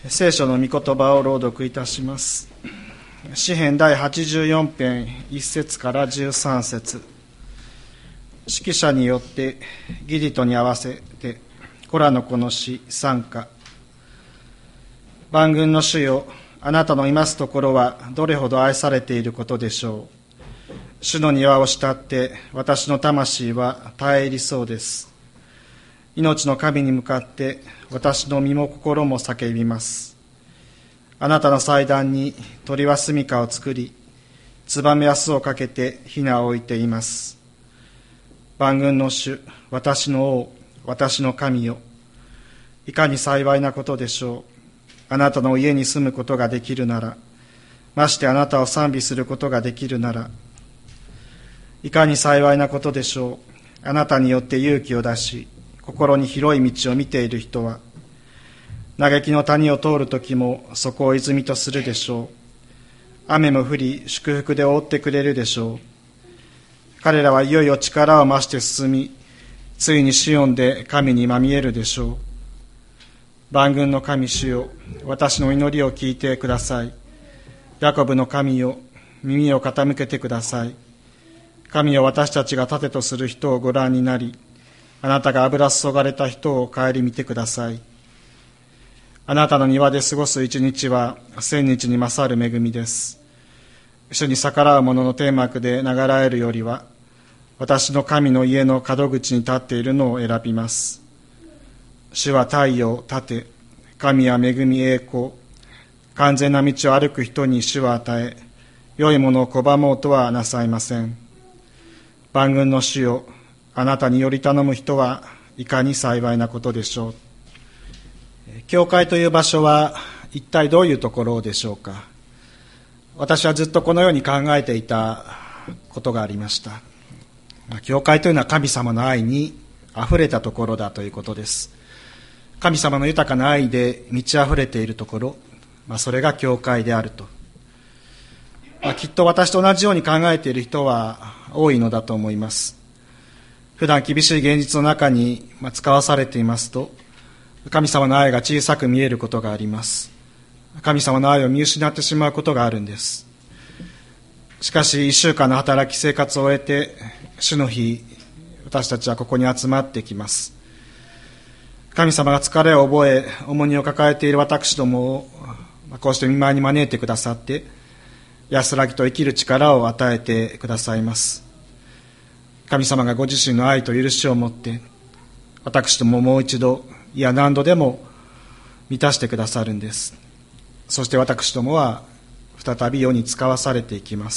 聖書の御言葉を朗読いたします。詩編第84編1節から13節。指揮者によってギリトに合わせてコラの子の詩賛歌。万軍の主よ、あなたのいますところはどれほど愛されていることでしょう。主の庭を慕って私の魂は耐え入りそうです。命の神に向かって私の身も心も叫びます。あなたの祭壇に鳥は住処を作り、ツバメは巣をかけてひなを置いています。万軍の主、私の王、私の神よ、いかに幸いなことでしょう。あなたの家に住むことができるなら、ましてあなたを賛美することができるなら、いかに幸いなことでしょう。あなたによって勇気を出し、心に広い道を見ている人は、嘆きの谷を通るときもそこを泉とするでしょう。雨も降り、祝福で覆ってくれるでしょう。彼らはいよいよ力を増して進み、ついにシオンで神にまみえるでしょう。万軍の神主よ、私の祈りを聞いてください。ヤコブの神よ、耳を傾けてください。神よ、私たちが盾とする人をご覧になり、あなたが油注がれた人を顧みてください。あなたの庭で過ごす一日は千日に勝る恵みです。主に逆らう者の天幕で流らえるよりは、私の神の家の門口に立っているのを選びます。主は太陽、盾、神は恵み栄光、完全な道を歩く人に主は与え、良いものを拒もうとはなさいません。万軍の主よ、あなたにより頼む人はいかに幸いなことでしょう。教会という場所は一体どういうところでしょうか。私はずっとこのように考えていたことがありました。教会というのは神様の愛にあふれたところだということです。神様の豊かな愛で満ち溢れているところ、それが教会であると。きっと私と同じように考えている人は多いのだと思います。普段厳しい現実の中に使わされていますと、神様の愛が小さく見えることがあります。神様の愛を見失ってしまうことがあるんです。しかし1週間の働き生活を終えて、主の日、私たちはここに集まってきます。神様が疲れを覚え、重荷を抱えている私どもをこうして見舞いに招いてくださって、安らぎと生きる力を与えてくださいます。神様がご自身の愛と許しを持って、私どももう一度、いや何度でも満たしてくださるんです。そして私どもは再び世に使わされていきます。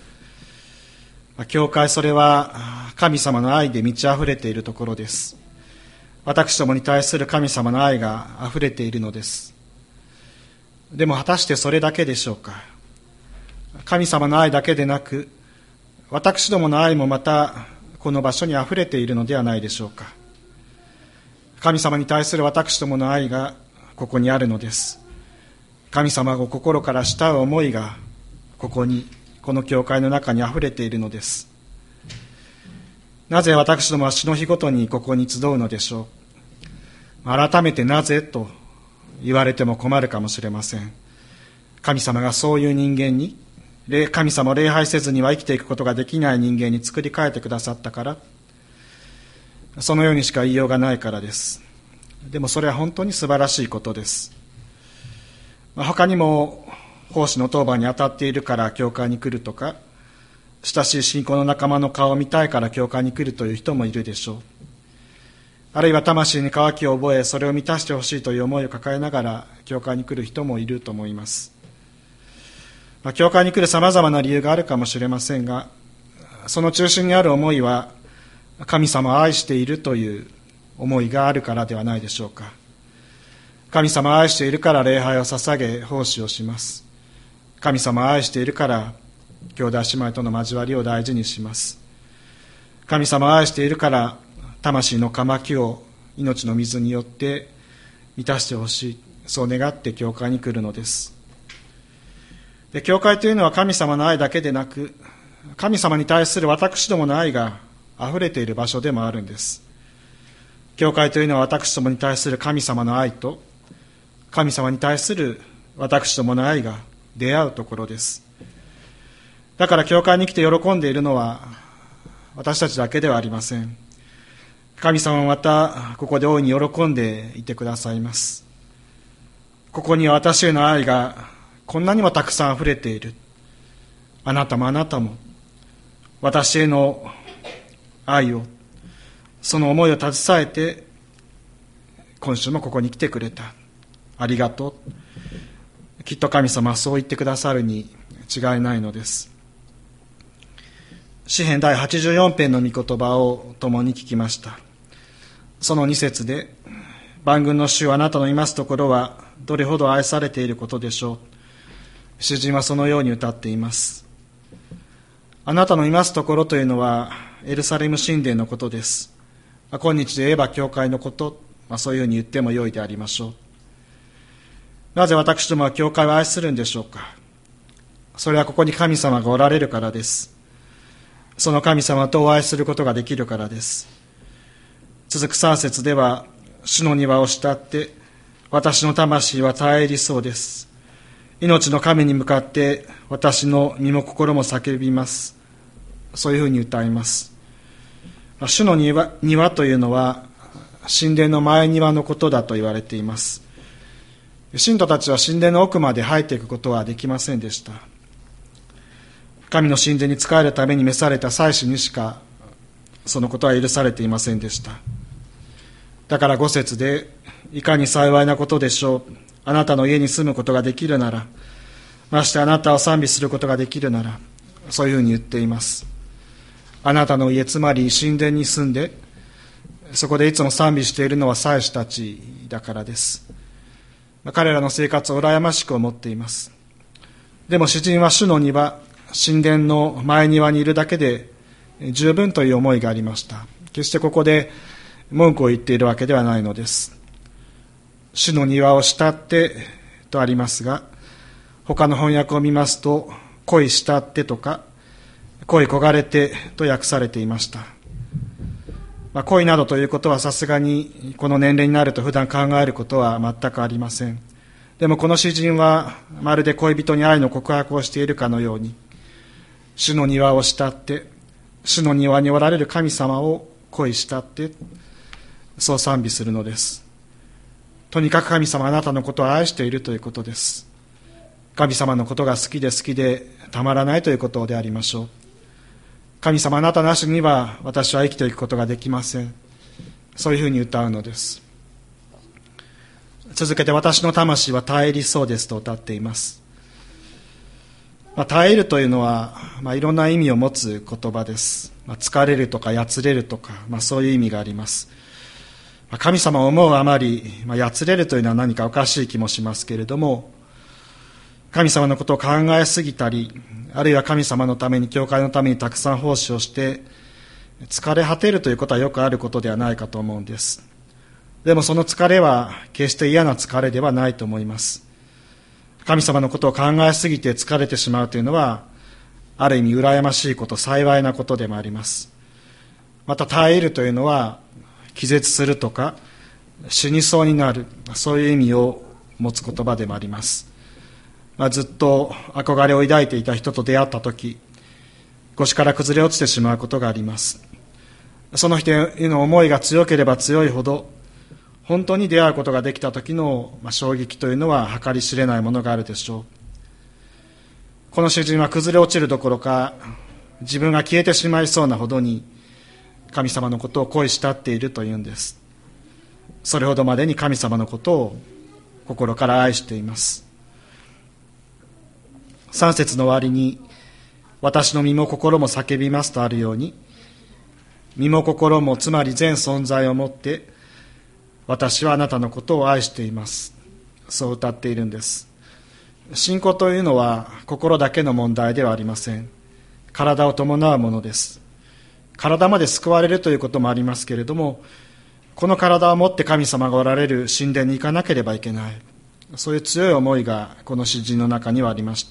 教会、それは神様の愛で満ち溢れているところです。私どもに対する神様の愛が溢れているのです。でも果たしてそれだけでしょうか。神様の愛だけでなく、私どもの愛もまたこの場所に溢れているのではないでしょうか。神様に対する私どもの愛がここにあるのです。神様を心から慕う思いがこの教会の中に溢れているのです。なぜ私どもは主の日ごとにここに集うのでしょう。改めてなぜと言われても困るかもしれません。神様がそういう人間に、神様を礼拝せずには生きていくことができない人間に作り変えてくださったから、そのようにしか言いようがないからです。でもそれは本当に素晴らしいことです。他にも奉仕の当番に当たっているから教会に来るとか、親しい信仰の仲間の顔を見たいから教会に来るという人もいるでしょう。あるいは魂に渇きを覚え、それを満たしてほしいという思いを抱えながら教会に来る人もいると思います。教会に来るさまざまな理由があるかもしれませんが、その中心にある思いは神様を愛しているという思いがあるからではないでしょうか。神様を愛しているから礼拝を捧げ奉仕をします。神様を愛しているから兄弟姉妹との交わりを大事にします。神様を愛しているから魂の渇きを命の水によって満たしてほしい、そう願って教会に来るのです。で、教会というのは神様の愛だけでなく、神様に対する私どもの愛があふれている場所でもあるんです。教会というのは私どもに対する神様の愛と神様に対する私どもの愛が出会うところです。だから教会に来て喜んでいるのは私たちだけではありません。神様はまたここで大いに喜んでいてくださいます。ここには私への愛がこんなにもたくさん溢れている。あなたも私への愛を、その思いを携えて今週もここに来てくれた。ありがとう。きっと神様はそう言ってくださるに違いないのです。詩編第84編の御言葉を共に聞きました。その2節で、万軍の主あなたのいますところはどれほど愛されていることでしょう。詩人はそのように歌っています。あなたのいますところというのはエルサレム神殿のことです。今日で言えば教会のこと、そういうふうに言ってもよいでありましょう。なぜ私どもは教会を愛するんでしょうか。それはここに神様がおられるからです。その神様とお会いすることができるからです。続く3節では、主の庭を慕って私の魂は絶え入りそうです。命の神に向かって私の身も心も叫びます。そういうふうに歌います。主の庭というのは神殿の前庭のことだと言われています。信徒たちは神殿の奥まで入っていくことはできませんでした。神の神殿に仕えるために召された祭司にしかそのことは許されていませんでした。だから5節で、いかに幸いなことでしょう。あなたの家に住むことができるなら、ましてあなたを賛美することができるなら、そういうふうに言っています。あなたの家、つまり神殿に住んで、そこでいつも賛美しているのは祭司たちだからです。彼らの生活を羨ましく思っています。でも詩人は主の庭、神殿の前庭にいるだけで十分という思いがありました。決してここで文句を言っているわけではないのです。主の庭を慕ってとありますが、他の翻訳を見ますと、恋慕ってとか、恋焦がれてと訳されていました。恋などということはさすがにこの年齢になると普段考えることは全くありません。でもこの詩人はまるで恋人に愛の告白をしているかのように、主の庭を慕って、主の庭におられる神様を恋慕って、そう賛美するのです。とにかく神様あなたのことを愛しているということです。神様のことが好きでたまらないということでありましょう。神様あなたなしには私は生きていくことができません。そういうふうに歌うのです。続けて、私の魂は絶え入りそうですと歌っています。絶えるというのは、いろんな意味を持つ言葉です。疲れるとかやつれるとか、そういう意味があります。神様を思うあまり、やつれるというのは何かおかしい気もしますけれども、神様のことを考えすぎたり、あるいは神様のために、教会のためにたくさん奉仕をして疲れ果てるということはよくあることではないかと思うんです。でもその疲れは決して嫌な疲れではないと思います。神様のことを考えすぎて疲れてしまうというのは、ある意味羨ましいこと、幸いなことでもあります。また耐えるというのは、気絶するとか死にそうになる、そういう意味を持つ言葉でもあります。ずっと憧れを抱いていた人と出会ったとき、腰から崩れ落ちてしまうことがあります。その人への思いが強ければ強いほど、本当に出会うことができた時の衝撃というのは計り知れないものがあるでしょう。この詩人は崩れ落ちるどころか、自分が消えてしまいそうなほどに神様のことを恋慕っているというんです。それほどまでに神様のことを心から愛しています。3節の終わりに、私の身も心も叫びますとあるように、身も心も、つまり全存在をもって私はあなたのことを愛しています、そう歌っているんです。信仰というのは心だけの問題ではありません。体を伴うものです。体まで救われるということもありますけれども、この体を持って神様がおられる神殿に行かなければいけない、そういう強い思いがこの詩人の中にはありました。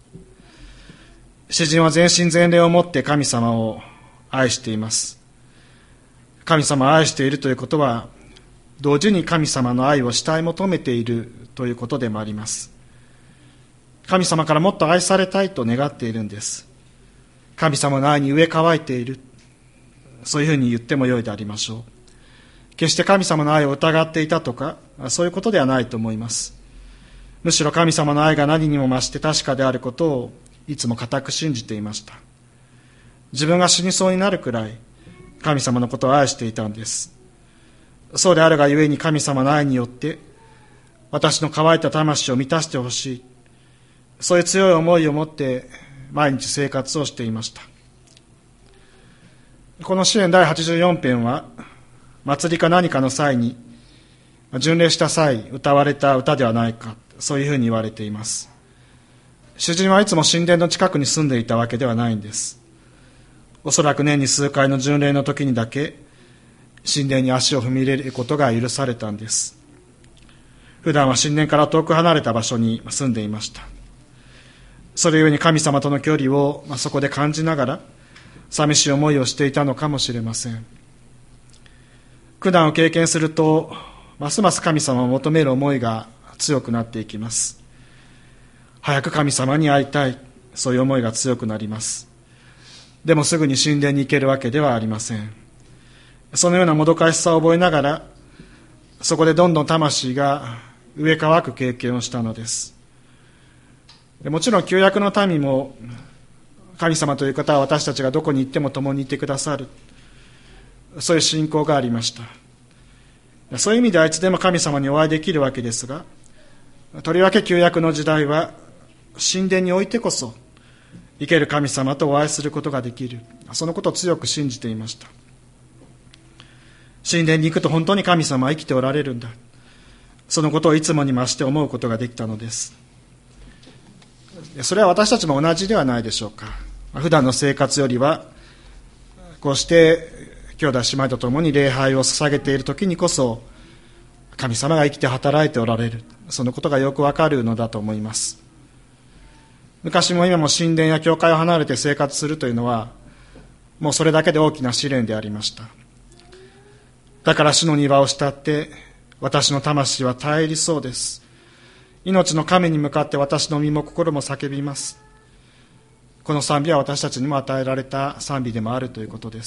詩人は全身全霊をもって神様を愛しています。神様を愛しているということは、 同時に神様の愛を慕い求めているということでもあります。神様からもっと愛されたいと願っているんです。神様の愛に飢え渇いている、そういうふうに言ってもよいでありましょう。決して神様の愛を疑っていたとか、そういうことではないと思います。むしろ神様の愛が何にも増して確かであることをいつも固く信じていました。自分が死にそうになるくらい神様のことを愛していたんです。そうであるがゆえに神様の愛によって私の乾いた魂を満たしてほしい、そういう強い思いを持って毎日生活をしていました。この詩篇第84編は祭りか何かの際に巡礼した際歌われた歌ではないか、そういうふうに言われています。詩人はいつも神殿の近くに住んでいたわけではないんです。おそらく年に数回の巡礼の時にだけ神殿に足を踏み入れることが許されたんです。普段は神殿から遠く離れた場所に住んでいました。それゆえに神様との距離をそこで感じながら寂しい思いをしていたのかもしれません。苦難を経験するとますます神様を求める思いが強くなっていきます。早く神様に会いたい、そういう思いが強くなります。でもすぐに神殿に行けるわけではありません。そのようなもどかしさを覚えながら、そこでどんどん魂が飢え渇く経験をしたのです。もちろん旧約の民も神様という方は私たちがどこに行っても共にいてくださる、そういう信仰がありました。そういう意味ではいつでも神様にお会いできるわけですが、とりわけ旧約の時代は神殿においてこそ生ける神様とお会いすることができる、そのことを強く信じていました。神殿に行くと本当に神様は生きておられるんだ、そのことをいつもに増して思うことができたのです。それは私たちも同じではないでしょうか。普段の生活よりはこうして兄弟姉妹と共に礼拝を捧げている時にこそ神様が生きて働いておられる、そのことがよくわかるのだと思います。昔も今も神殿や教会を離れて生活するというのはもうそれだけで大きな試練でありました。だから主の庭を慕って私の魂は絶えりそうです。命の神に向かって私の身も心も叫びます。この賛美は私たちにも与えられた賛美でもあるということです。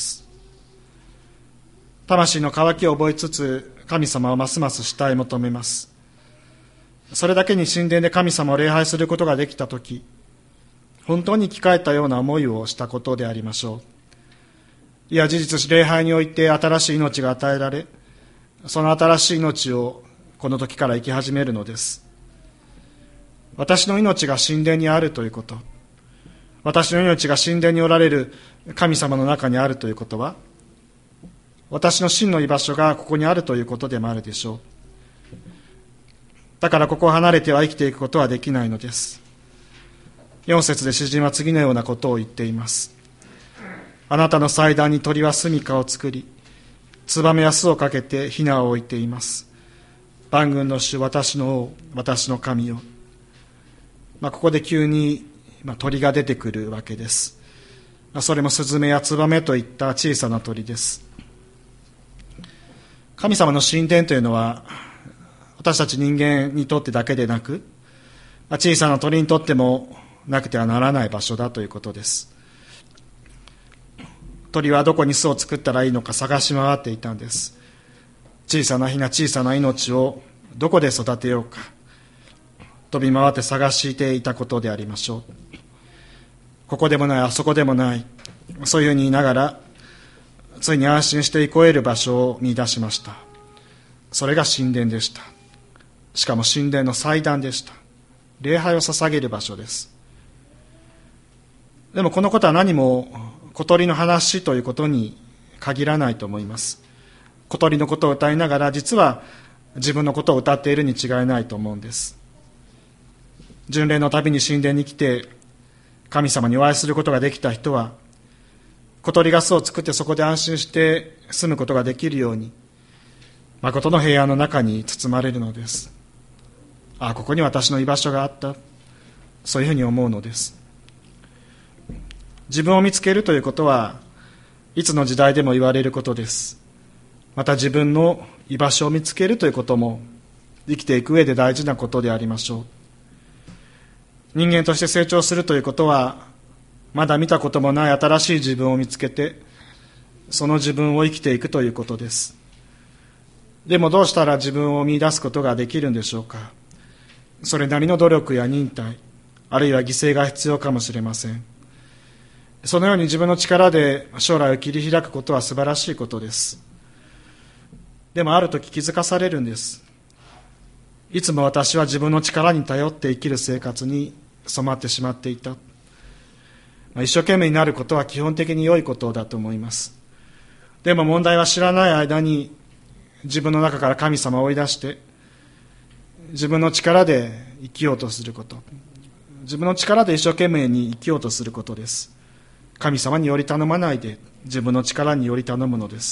魂の渇きを覚えつつ神様をますます慕い求めます。それだけに神殿で神様を礼拝することができたとき、本当に生き返ったような思いをしたことでありましょう。いや事実礼拝において新しい命が与えられ、その新しい命をこの時から生き始めるのです。私の命が神殿にあるということ、私の命が神殿におられる神様の中にあるということは、私の真の居場所がここにあるということでもあるでしょう。だからここを離れては生きていくことはできないのです。4節で詩人は次のようなことを言っています。あなたの祭壇に鳥は住処を作り、ツバメや巣をかけてヒナを置いています。万軍の主、私の王、私の神よ。ここで急に鳥が出てくるわけです。それもスズメやツバメといった小さな鳥です。神様の神殿というのは私たち人間にとってだけでなく、小さな鳥にとってもなくてはならない場所だということです。鳥はどこに巣を作ったらいいのか探し回っていたんです。小さなヒナ、小さな命をどこで育てようか飛び回って探していたことでありましょう。ここでもない、あそこでもない、そういうふうに言いながらついに安心して憩える場所を見出しました。それが神殿でした。しかも神殿の祭壇でした。礼拝を捧げる場所です。でもこのことは何も小鳥の話ということに限らないと思います。小鳥のことを歌いながら実は自分のことを歌っているに違いないと思うんです。巡礼のたびに神殿に来て神様にお会いすることができた人は、小鳥が巣を作ってそこで安心して住むことができるように、誠の平安の中に包まれるのです。ああ、ここに私の居場所があった、そういうふうに思うのです。自分を見つけるということはいつの時代でも言われることです。 また自分の居場所を見つけるということも生きていく上で大事なことでありましょう。人間として成長するということは、まだ見たこともない新しい自分を見つけて、その自分を生きていくということです。でもどうしたら自分を見出すことができるんでしょうか。それなりの努力や忍耐、あるいは犠牲が必要かもしれません。そのように自分の力で将来を切り開くことは素晴らしいことです。でもある時気づかされるんです。いつも私は自分の力に頼って生きる生活に染まってしまっていた。一生懸命になることは基本的に良いことだと思います。でも問題は知らない間に自分の中から神様を追い出して自分の力で生きようとすること、自分の力で一生懸命に生きようとすることです。神様により頼まないで自分の力により頼むのです。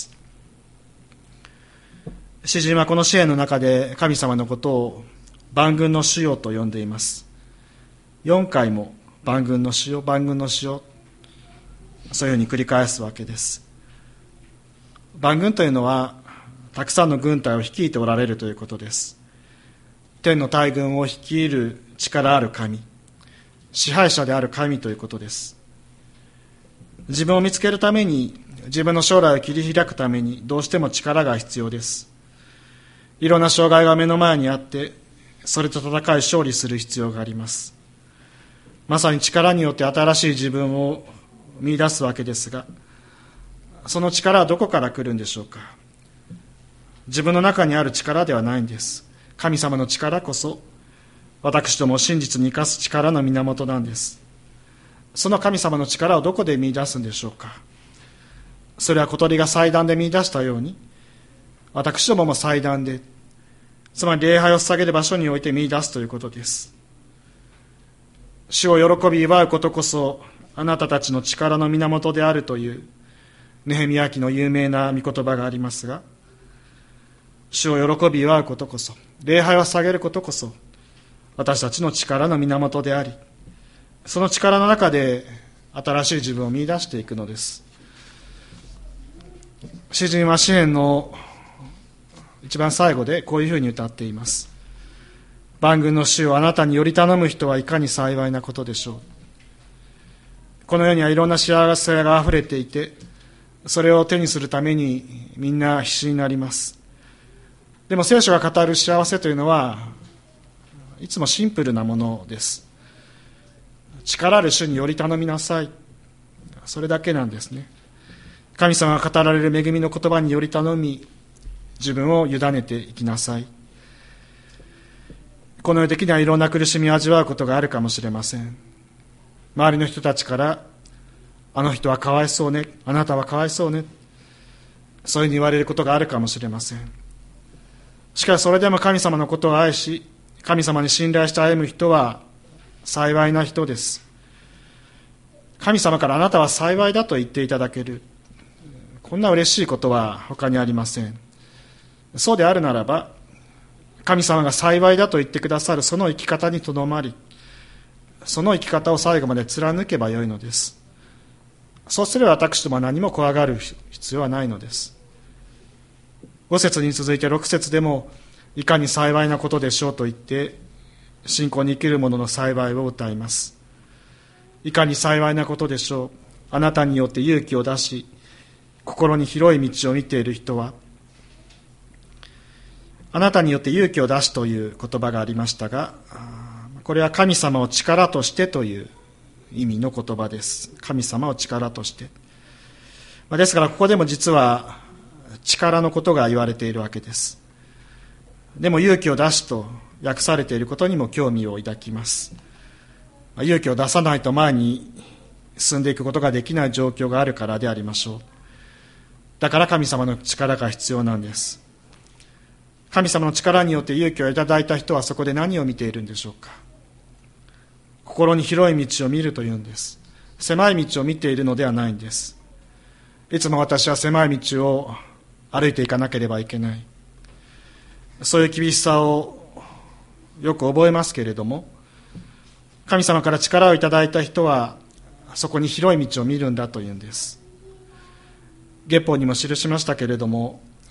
詩人はこの詩篇の中で神様のことを万軍の主よと呼んでいます。4回も万軍の主よ、万軍の主よ、そういうふうに繰り返すわけです。万軍というのはたくさんの軍隊を率いておられるということです。天の大軍を率いる力ある神、支配者である神ということです。自分を見つけるために、自分の将来を切り開くためにどうしても力が必要です。いろんな障害が目の前にあってそれと戦い勝利する必要があります。まさに力によって新しい自分を見出すわけですが、その力はどこから来るんでしょうか。自分の中にある力ではないんです。神様の力こそ私どもを真実に生かす力の源なんです。その神様の力をどこで見出すんでしょうか。それは小鳥が祭壇で見出したように、私どもも祭壇で、つまり礼拝を捧げる場所において見出すということです。主を喜び祝うことこそあなたたちの力の源であるというネヘミヤ記の有名な御言葉がありますが、主を喜び祝うことこそ、礼拝を捧げることこそ私たちの力の源であり、その力の中で新しい自分を見出していくのです。詩人は詩篇の一番最後でこういうふうに歌っています。万軍の主をあなたにより頼む人はいかに幸いなことでしょう。この世にはいろんな幸せがあふれていて、それを手にするためにみんな必死になります。でも聖書が語る幸せというのはいつもシンプルなものです。力ある主により頼みなさい、それだけなんですね。神様が語られる恵みの言葉により頼み、自分を委ねていきなさい。この世的にはいろんな苦しみを味わうことがあるかもしれません。周りの人たちから、あの人はかわいそうね、あなたはかわいそうね、そういうふうに言われることがあるかもしれません。しかしそれでも神様のことを愛し、神様に信頼して歩む人は幸いな人です。神様からあなたは幸いだと言っていただける、こんな嬉しいことは他にありません。そうであるならば、神様が幸いだと言ってくださるその生き方にとどまり、その生き方を最後まで貫けばよいのです。そうすれば私どもは何も怖がる必要はないのです。5節に続いて6節でも、いかに幸いなことでしょうと言って信仰に生きる者の幸いを歌います。いかに幸いなことでしょう。あなたによって勇気を出し、心に広い道を見ている人は、あなたによって勇気を出しという言葉がありましたが、これは神様を力としてという意味の言葉です。神様を力として。ですからここでも実は力のことが言われているわけです。でも勇気を出しと訳されていることにも興味を抱きます。勇気を出さないと前に進んでいくことができない状況があるからでありましょう。だから神様の力が必要なんです。神様の力によって勇気をいただいた人はそこで何を見ているんでしょうか。心に広い道を見るというんです。狭い道を見ているのではないんです。いつも私は狭い道を歩いていかなければいけない、そういう厳しさをよく覚えますけれども、神様から力をいただいた人はそこに広い道を見るんだというんです。月報にも記しましたけれども、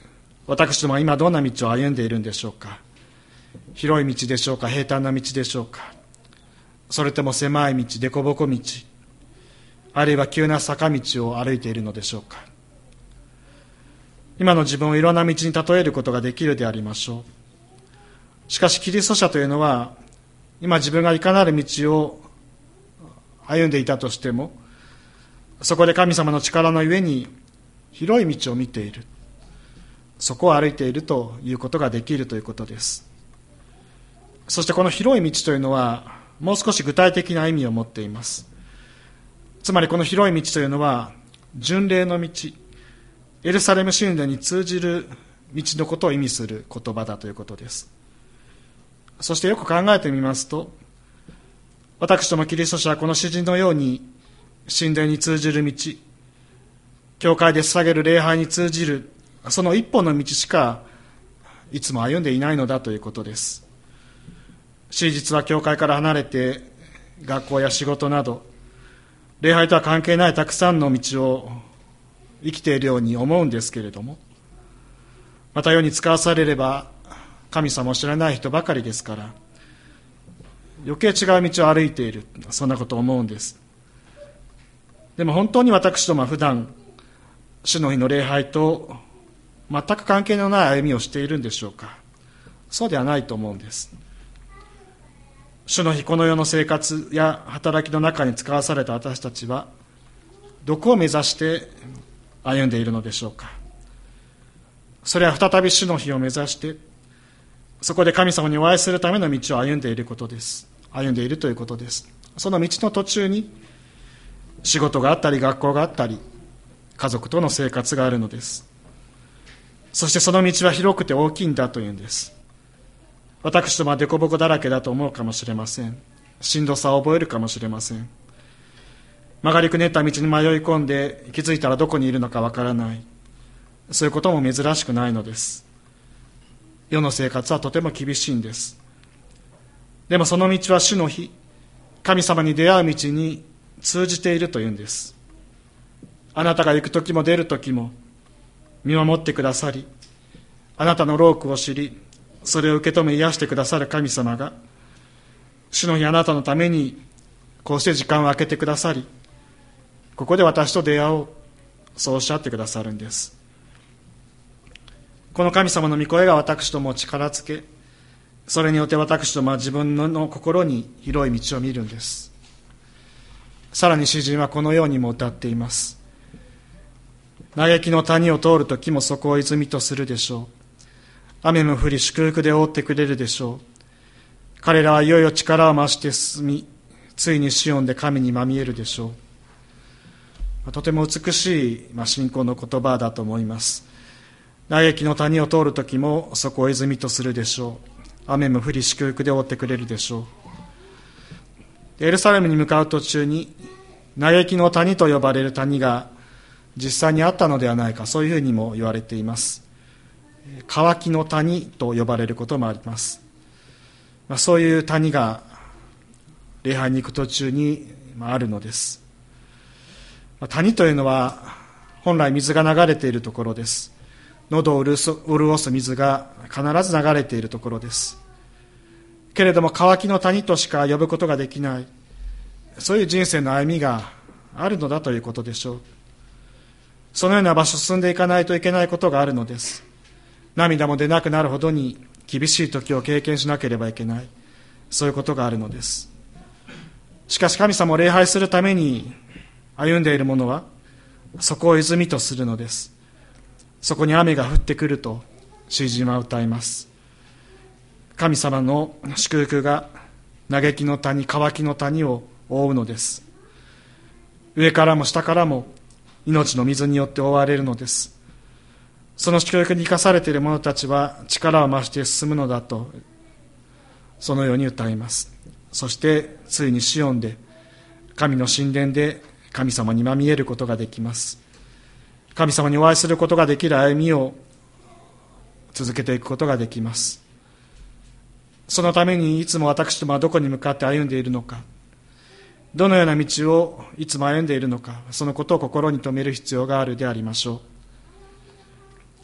私どもは今どんな道を歩んでいるんでしょうか。広い道でしょうか、平坦な道でしょうか、それとも狭い道、凸凹道、あるいは急な坂道を歩いているのでしょうか。今の自分をいろんな道に例えることができるでありましょう。しかしキリスト者というのは、今自分がいかなる道を歩んでいたとしても、そこで神様の力のゆえに広い道を見ている、そこを歩いているということができるということです。そしてこの広い道というのはもう少し具体的な意味を持っています。つまりこの広い道というのは巡礼の道、エルサレム神殿に通じる道のことを意味する言葉だということです。そしてよく考えてみますと、私どもキリスト者はこの詩人のように神殿に通じる道、教会で捧げる礼拝に通じるその一本の道しかいつも歩んでいないのだということです。真実は教会から離れて学校や仕事など礼拝とは関係ないたくさんの道を生きているように思うんですけれども、また世に使わされれば神様を知らない人ばかりですから余計違う道を歩いている、そんなことを思うんです。でも本当に私どもは普段主の日の礼拝と全く関係のない歩みをしているんでしょうか。そうではないと思うんです。主の日この世の生活や働きの中に使わされた私たちはどこを目指して歩んでいるのでしょうか。それは再び主の日を目指してそこで神様にお会いするための道を歩んでいることです。歩んでいるということです。その道の途中に仕事があったり学校があったり家族との生活があるのです。そしてその道は広くて大きいんだというんです。私どもは凸凹だらけだと思うかもしれません。しんどさを覚えるかもしれません。曲がりくねった道に迷い込んで気づいたらどこにいるのかわからない、そういうことも珍しくないのです。世の生活はとても厳しいんです。でもその道は主の日、神様に出会う道に通じているというんです。あなたが行く時も出る時も見守ってくださり、あなたの労苦を知りそれを受け止め癒してくださる神様が主の日あなたのためにこうして時間を空けてくださり、ここで私と出会おう、そうおっしゃってくださるんです。この神様の御声が私どもを力づけ、それによって私どもは自分の心に広い道を見るんです。さらに詩人はこのようにも歌っています。嘆きの谷を通るときもそこを泉とするでしょう。雨も降り祝福で覆ってくれるでしょう。彼らはいよいよ力を増して進み、ついにシオンで神にまみえるでしょう。とても美しい信仰の言葉だと思います。嘆きの谷を通るときもそこを泉とするでしょう。雨も降り祝福で覆ってくれるでしょう。エルサレムに向かう途中に嘆きの谷と呼ばれる谷が実際にあったのではないか、そういうふうにも言われています。渇きの谷と呼ばれることもあります。そういう谷が礼拝に行く途中にあるのです。谷というのは本来水が流れているところです。喉を潤す水が必ず流れているところです。けれども渇きの谷としか呼ぶことができない、そういう人生の歩みがあるのだということでしょう。そのような場所を進んでいかないといけないことがあるのです。涙も出なくなるほどに厳しい時を経験しなければいけない、そういうことがあるのです。しかし神様を礼拝するために歩んでいる者はそこを泉とするのです。そこに雨が降ってくると詩人は歌います。神様の祝福が嘆きの谷、渇きの谷を覆うのです。上からも下からも命の水によって覆われるのです。その祝福に生かされている者たちは力を増して進むのだと、そのように歌います。そしてついにシオンで、神の神殿で神様にまみえることができます。神様にお会いすることができる歩みを続けていくことができます。そのためにいつも私どもはどこに向かって歩んでいるのか、どのような道をいつも歩んでいるのか、そのことを心に留める必要があるでありましょう。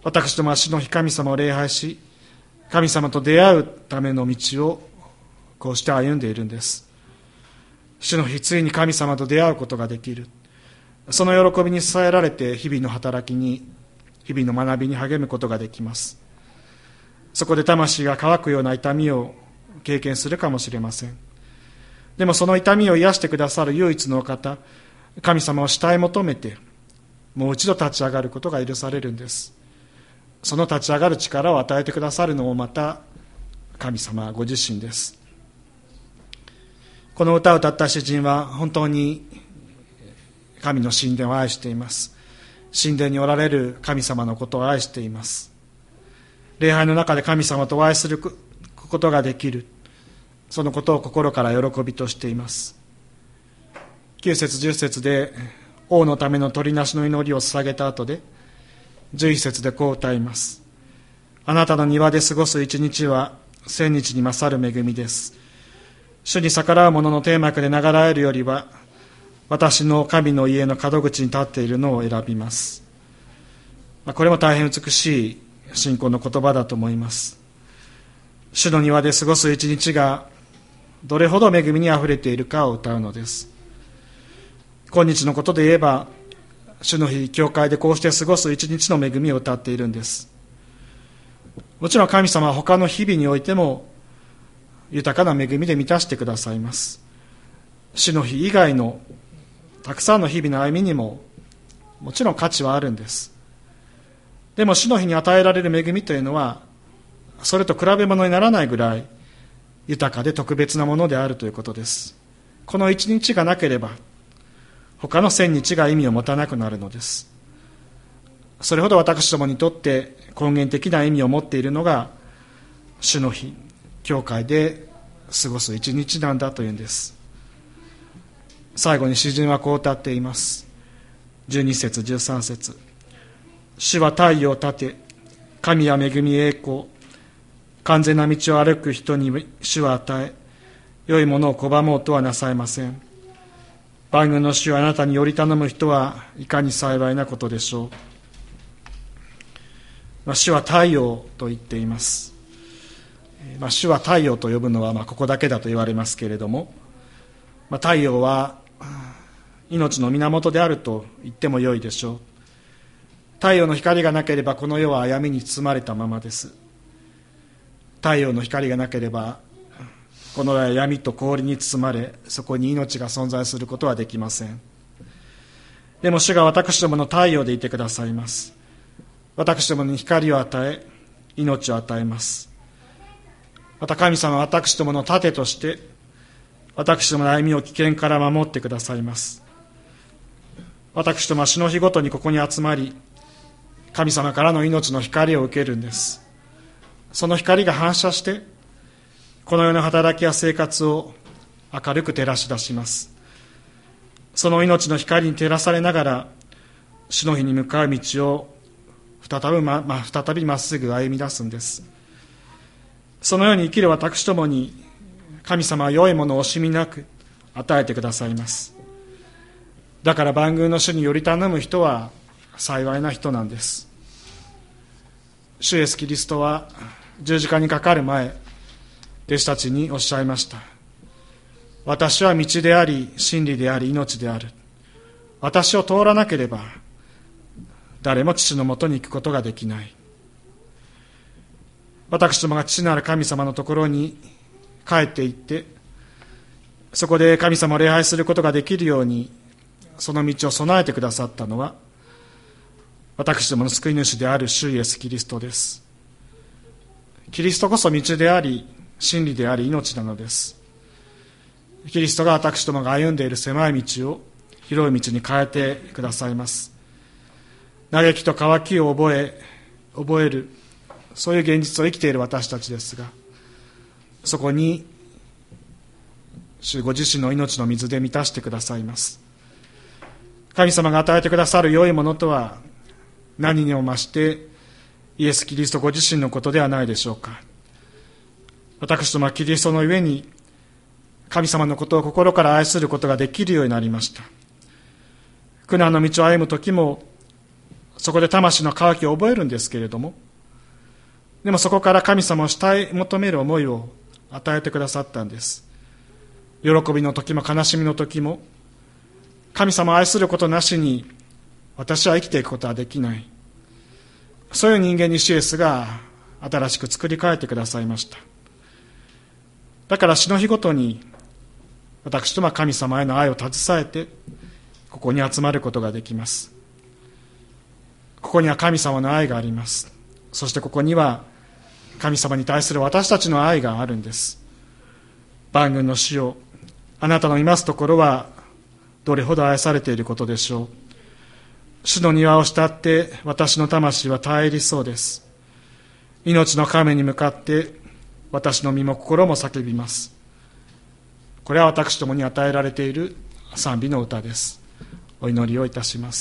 私どもは主の日神様を礼拝し、神様と出会うための道をこうして歩んでいるんです。主の日、ついに神様と出会うことができる。その喜びに支えられて、日々の働きに、日々の学びに励むことができます。そこで魂が乾くような痛みを経験するかもしれません。でもその痛みを癒してくださる唯一のお方、神様を慕い求めて、もう一度立ち上がることが許されるんです。その立ち上がる力を与えてくださるのもまた神様ご自身です。この歌を歌った詩人は本当に神の神殿を愛しています。神殿におられる神様のことを愛しています。礼拝の中で神様とお会いすることができる、そのことを心から喜びとしています。9節10節で王のための取りなしの祈りを捧げた後で、11節でこう歌います。あなたの庭で過ごす一日は千日に勝る恵みです。主に逆らう者の天幕で流らえるよりは、私の神の家の門口に立っているのを選びます。これも大変美しい信仰の言葉だと思います。主の庭で過ごす一日がどれほど恵みにあふれているかを歌うのです。今日のことで言えば、主の日、教会でこうして過ごす一日の恵みを歌っているんです。もちろん神様は他の日々においても豊かな恵みで満たしてくださいます。主の日以外のたくさんの日々の歩みにももちろん価値はあるんです。でも主の日に与えられる恵みというのはそれと比べ物にならないぐらい豊かで特別なものであるということです。この一日がなければ他の千日が意味を持たなくなるのです。それほど私どもにとって根源的な意味を持っているのが主の日、教会で過ごす一日なんだというんです。最後に詩人はこう歌っています。12節13節。主は太陽を立て、神は恵み栄光、完全な道を歩く人に主は与え、良いものを拒もうとはなさいません。万軍の主はあなたにより頼む人はいかに幸いなことでしょう。主は太陽と言っています。主は太陽と呼ぶのはここだけだと言われますけれども、太陽は命の源であると言ってもよいでしょう。太陽の光がなければこの世は闇に包まれたままです。太陽の光がなければこの世は闇と氷に包まれ、そこに命が存在することはできません。でも主が私どもの太陽でいてくださいます。私どもに光を与え、命を与えます。また神様は私どもの盾として私どもの歩みを危険から守ってくださいます。私どもは主の日ごとにここに集まり、神様からの命の光を受けるんです。その光が反射してこの世の働きや生活を明るく照らし出します。その命の光に照らされながら主の日に向かう道を再びまっすぐ歩み出すんです。そのように生きる私どもに神様は良いものを惜しみなく与えてくださいます。だから万軍の主により頼む人は幸いな人なんです。主イエスキリストは十字架にかかる前、弟子たちにおっしゃいました。私は道であり真理であり命である。私を通らなければ誰も父のもとに行くことができない。私どもが父なる神様のところに帰って行って、そこで神様を礼拝することができるようにその道を備えてくださったのは私どもの救い主である主イエスキリストです。キリストこそ道であり真理であり命なのです。キリストが私どもが歩んでいる狭い道を広い道に変えてくださいます。嘆きと渇きを覚える、そういう現実を生きている私たちですが、そこに主ご自身の命の水で満たしてくださいます。神様が与えてくださる良いものとは何にも増してイエス・キリストご自身のことではないでしょうか。私どもはキリストの上に神様のことを心から愛することができるようになりました。苦難の道を歩む時もそこで魂の渇きを覚えるんですけれども、でもそこから神様を慕い求める思いを与えてくださったんです。喜びの時も悲しみの時も、神様を愛することなしに私は生きていくことはできない。そういう人間に主イエスが新しく作り変えてくださいました。だから死の日ごとに私とは神様への愛を携えてここに集まることができます。ここには神様の愛があります。そしてここには神様に対する私たちの愛があるんです。万軍の主よ、あなたのいますところはどれほど愛されていることでしょう。主の庭を慕って私の魂は絶え入りそうです。命の神に向かって私の身も心も叫びます。これは私どもに与えられている賛美の歌です。お祈りをいたします。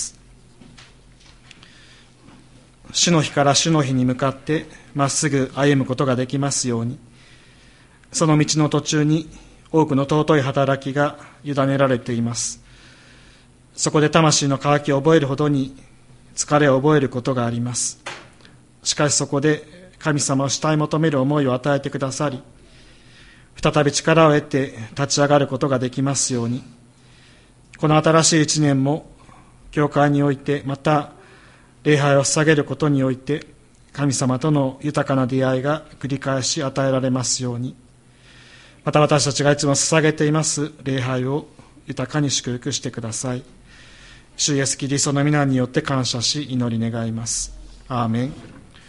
主の日から主の日に向かってまっすぐ歩むことができますように、その道の途中に多くの尊い働きが委ねられています。そこで魂の渇きを覚えるほどに疲れを覚えることがあります。しかしそこで神様を慕い求める思いを与えてくださり、再び力を得て立ち上がることができますように、この新しい一年も教会において、また礼拝を捧げることにおいて、神様との豊かな出会いが繰り返し与えられますように、また私たちがいつも捧げています礼拝を豊かに祝福してください。主イエスキリストの皆によって感謝し祈り願います。アーメン。